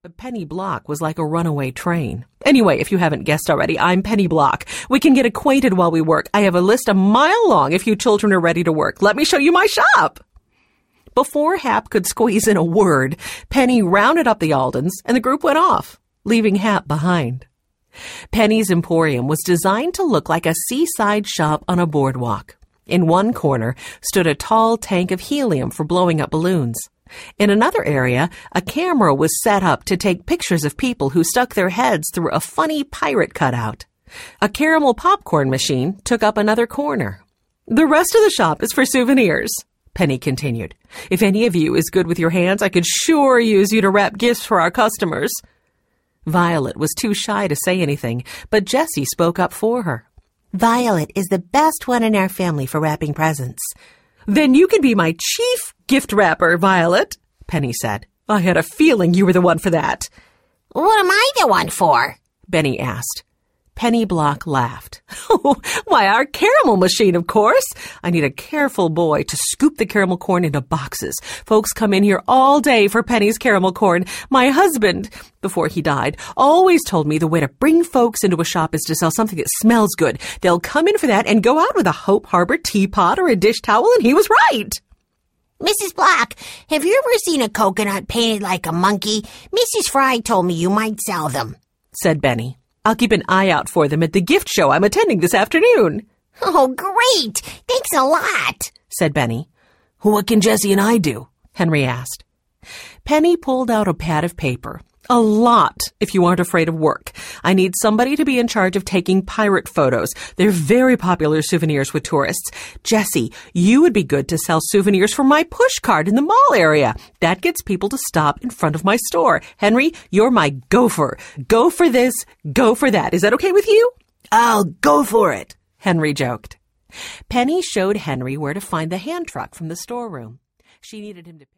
But Penny Block was like a runaway train. Anyway, if you haven't guessed already, I'm Penny Block. We can get acquainted while we work. I have a list a mile long if you children are ready to work. Let me show you my shop. Before Hap could squeeze in a word, Penny rounded up the Aldens and the group went off, leaving Hap behind. Penny's Emporium was designed to look like a seaside shop on a boardwalk. In one corner stood a tall tank of helium for blowing up balloons. In another area, a camera was set up to take pictures of people who stuck their heads through a funny pirate cutout. A caramel popcorn machine took up another corner. The rest of the shop is for souvenirs, Penny continued. If any of you is good with your hands, I could sure use you to wrap gifts for our customers. Violet was too shy to say anything, but Jessie spoke up for her. Violet is the best one in our family for wrapping presents. Then you can be my chief gift wrapper, Violet, Penny said. I had a feeling you were the one for that. What am I the one for? Benny asked. Penny Block laughed. Why, our caramel machine, of course. I need a careful boy to scoop the caramel corn into boxes. Folks come in here all day for Penny's caramel corn. My husband, before he died, always told me the way to bring folks into a shop is to sell something that smells good. They'll come in for that and go out with a Hope Harbor teapot or a dish towel, and he was right. Mrs. Block, have you ever seen a coconut painted like a monkey? Mrs. Fry told me you might sell them, said Benny. I'll keep an eye out for them at the gift show I'm attending this afternoon. Oh, great! Thanks a lot, said Benny. What can Jessie and I do? Henry asked. Penny pulled out a pad of paper. A lot, if you aren't afraid of work. I need somebody to be in charge of taking pirate photos. They're very popular souvenirs with tourists. Jessie, you would be good to sell souvenirs for my push cart in the mall area. That gets people to stop in front of my store. Henry, you're my gopher. Go for this, go for that. Is that okay with you? I'll go for it, Henry joked. Penny showed Henry where to find the hand truck from the storeroom. She needed him to